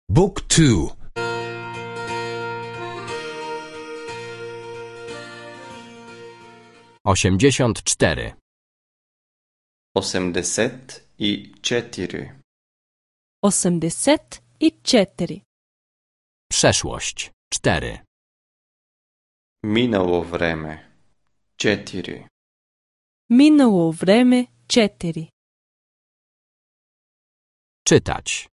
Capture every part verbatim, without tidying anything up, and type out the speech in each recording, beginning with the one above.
Book two. Osiemdziesiąt cztery. Osiemdziesiąt i cztery. Osiemdziesiąt i cztery. Przeszłość. Cztery. Minęło vreme. Cztery. Minęło vreme. Cztery. Czytać.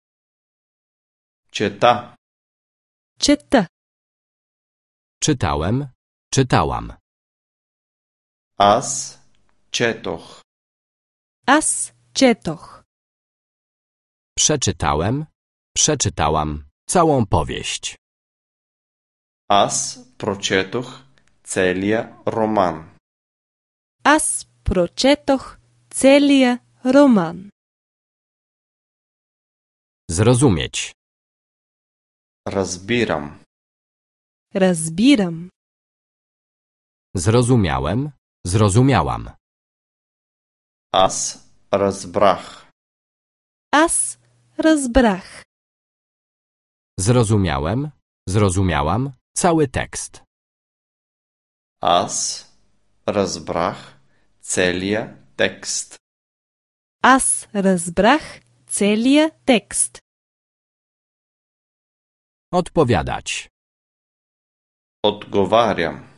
Чета. Чета. Czytałem. Czytałam. Аз четох. Аз четох. Przeczytałem. Przeczytałam całą powieść. Аз прочетох целия роман. Аз прочетох целия роман. Zrozumieć. Разбирам. Разбирам. Zrozumiałem. Zrozumiałam. Аз разбрах. Аз разбрах. Zrozumiałem. Zrozumiałam cały tekst. Аз разбрах целия текст. Аз разбрах целия текст. Odpowiadać. Отговарям.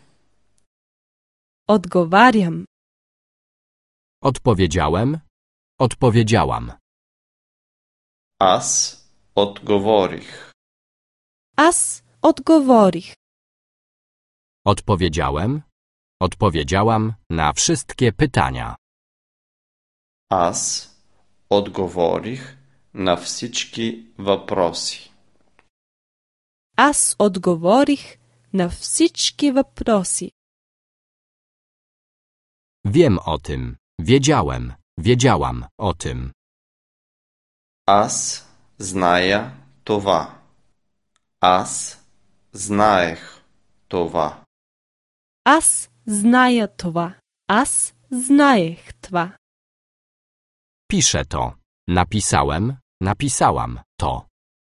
Отговарям. Odpowiedziałem. Odpowiedziałam. Аз отговорих. Аз отговорих. Odpowiedziałem. Odpowiedziałam na wszystkie pytania. Аз отговорих на всички въпроси. Аз отговорих на всички въпроси. Wiem o tym. Wiedziałem. Wiedziałam o tym. Аз зная това. Аз знаех това. Аз зная това. Аз знаех това. Piszę to. Napisałem. Napisałam to.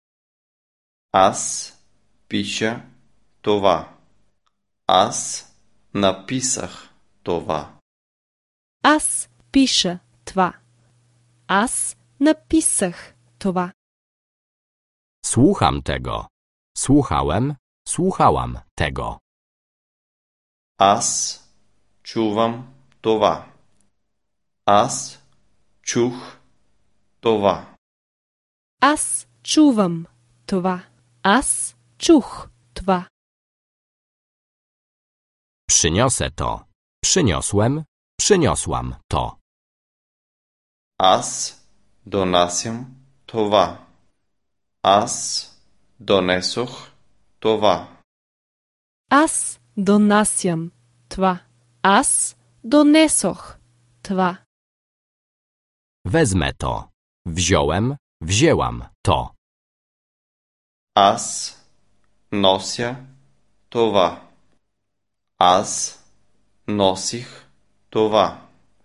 Аз пиша това. Аз написах това. Аз пиша това. Аз написах това. Słucham tego. Słuchałem. Słuchałam tego. Аз чувам това. Аз чух това. Аз чувам това. Аз чух това. Przyniosę to. Przyniosłem. Przyniosłam to. Аз донасям това. Аз донесох това. Аз донасям това. Аз донесох това. Wezmę to. Wziąłem. Wzięłam to. Аз нося това. Аз носих това.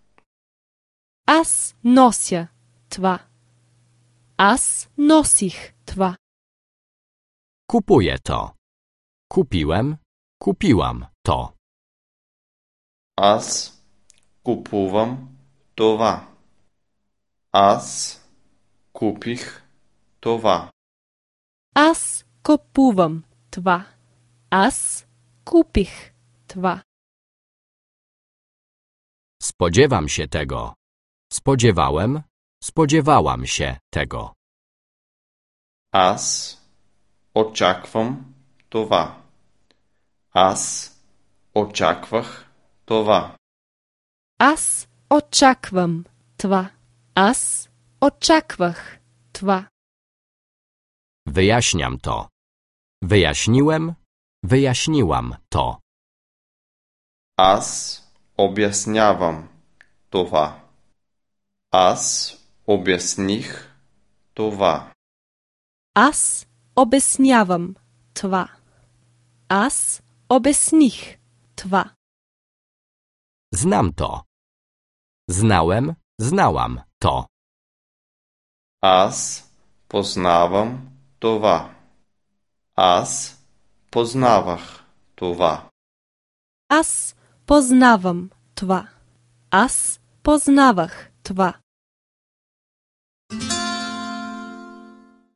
Аз нося това. Аз носих това. Kupuję to. Kupiłem. Kupiłam to. Аз купувам това. Аз купих това. Аз купувам това. Аз купих това. Spodziewam się tego. Spodziewałem. Spodziewałam się tego. Аз очаквам това. Аз очаквах това. Аз очаквам това. Аз очаквах това. Wyjaśniam to. Wyjaśniłem. Wyjaśniłam to. Аз обяснявам това. Аз обясних това. Аз обяснявам това. Аз обясних това. Znam to. Znałem. Znałam to. Аз познавам това. Аз познавах това. Аз познавам това. Аз познавах това.